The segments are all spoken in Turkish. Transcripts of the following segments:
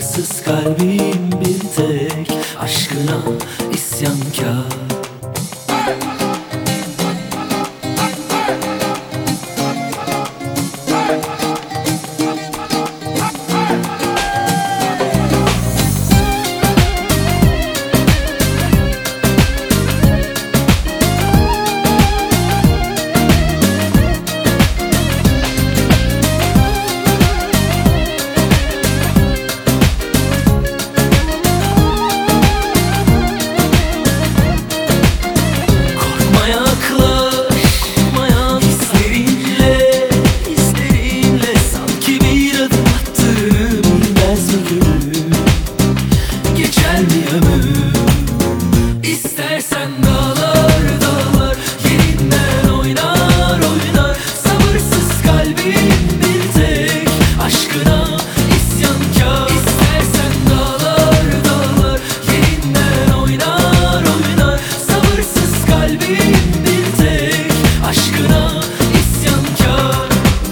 Sabırsız kalbim bir tek aşkına isyankar. Geçer mi ömür? İstersen dağlar dağlar yerinden oynar oynar. Sabırsız kalbim bir tek aşkına isyankar. İstersen dağlar dağlar yerinden oynar oynar. Sabırsız kalbim bir tek aşkına isyankar.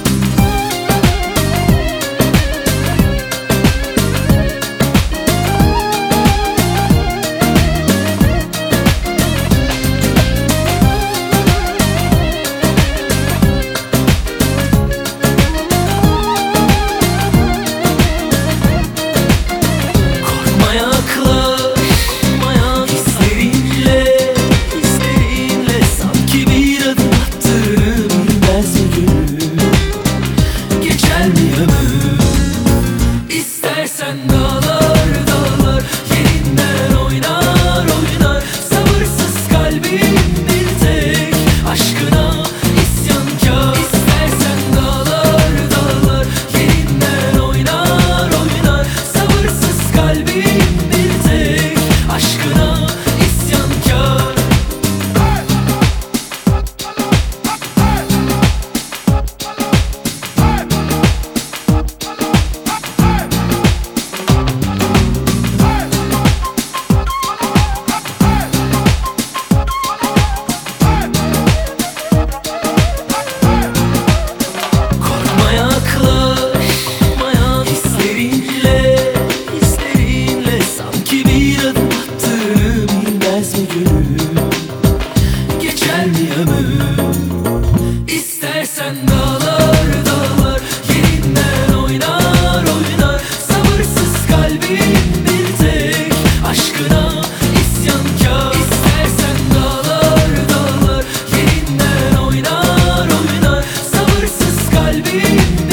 İstersen dağlar dağlar yerinden oynar oynar. Sabırsız kalbim bir tek aşkına isyankar. İstersen dağlar dağlar yerinden oynar oynar. Sabırsız kalbim bir tek aşkına isyankar. Geçer mi ömür? İstersen dağlar dağlar yerinden oynar oynar. Sabırsız kalbim bir tek aşkına isyankar. İstersen dağlar dağlar yerinden oynar oynar. Sabırsız kalbim